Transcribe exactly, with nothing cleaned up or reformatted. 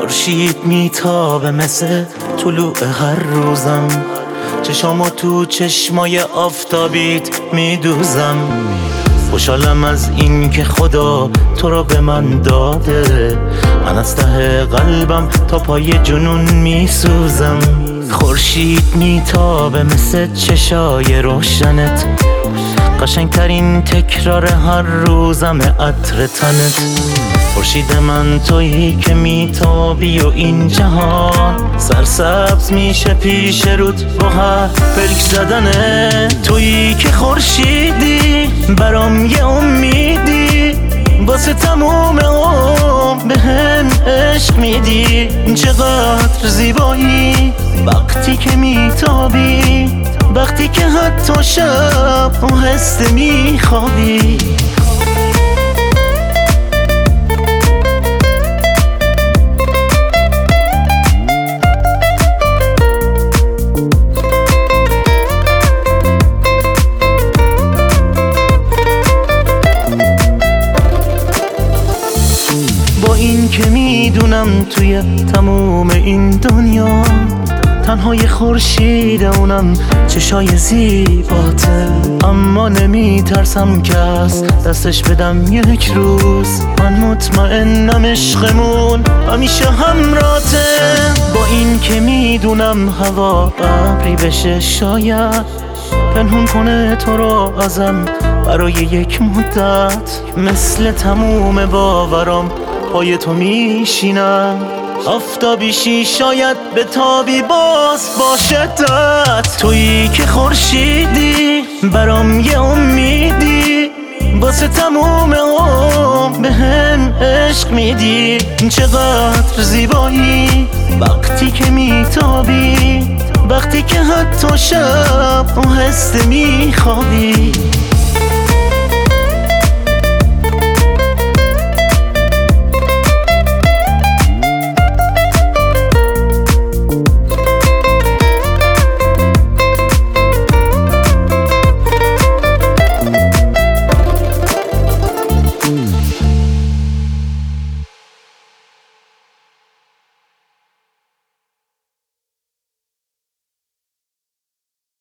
خورشید میتابه مثل طلوع هر روزم، چشامو تو چشمای آفتابیت میدوزم. خوشحالم از این که خدا تو رو به من داده، من از ته قلبم تا پای جنون میسوزم. خورشید میتابه مثل چشای روشنت، قشنگترین تکرار هر روزم عطر تنت. خورشید من تویی که میتابی و این جهان سرسبز میشه پیش رود با هر پلک زدنه. تویی که خورشیدی برام یه امیدی، واسه تموم عمر به هم عشق میدی. چقدر زیبایی وقتی که میتابی، وقتی که حتی شب آهسته میخوابی. با این که میدونم توی تموم این دنیا تنهای خورشید اونم چشای زیباته، اما نمیترسم که از دستش بدم یک روز. من مطمئنم عشقمون همیشه همراته. با این که میدونم هوا ابری بشه شاید پنهون کنه تو رو ازم برای یک مدت، مثل تموم باورام پای تو میشینم. آفتابیشی شاید به تابی باز باشدت. تویی که خورشیدی برام یه امیدی، واسه تموم عمر به هم عشق میدی. چقدر زیبایی وقتی که میتابی، وقتی که حتی شب آهسته میخوابی.